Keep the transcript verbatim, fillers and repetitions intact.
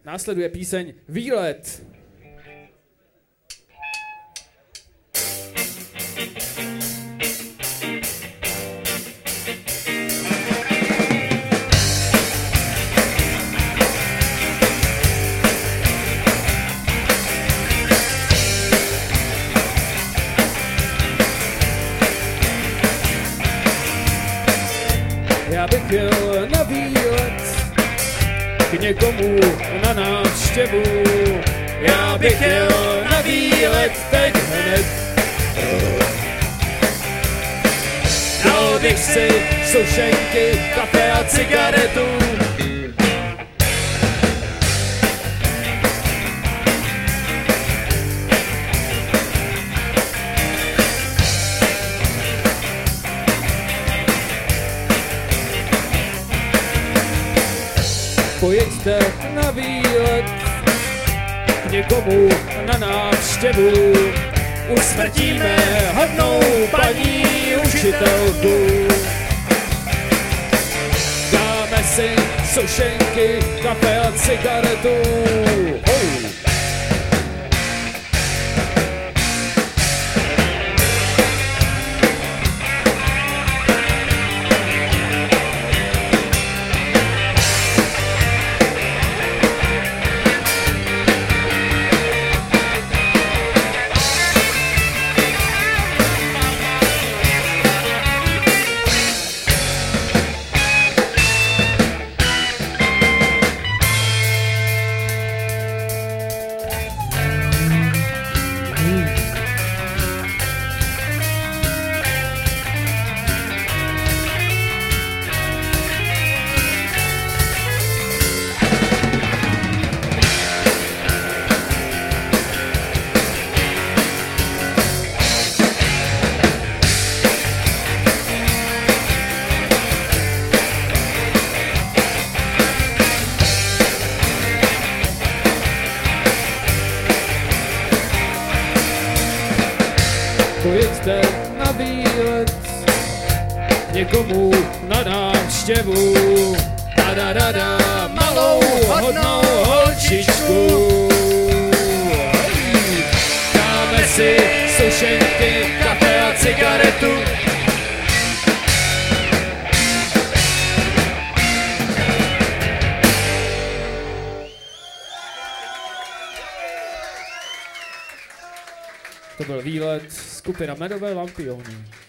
Následuje píseň Výlet. Já bych jel na výlet k někomu na návštěvu. Já bych jel na výlet teď hned. Dal bych si sušenky, kafe a cigaretu. Pojeďte na výlet k někomu na návštěvu. Usmrtíme hodnou paní učitelku. Dáme si sušenky, kafe a cigaretu. Oh. Pojeďte na výlet někomu na návštěvu. Da da da da, malou hodnou holčičku. Dáme si sušenky, kafe a cigaretu. To byl výlet, skupina Medové lampiony.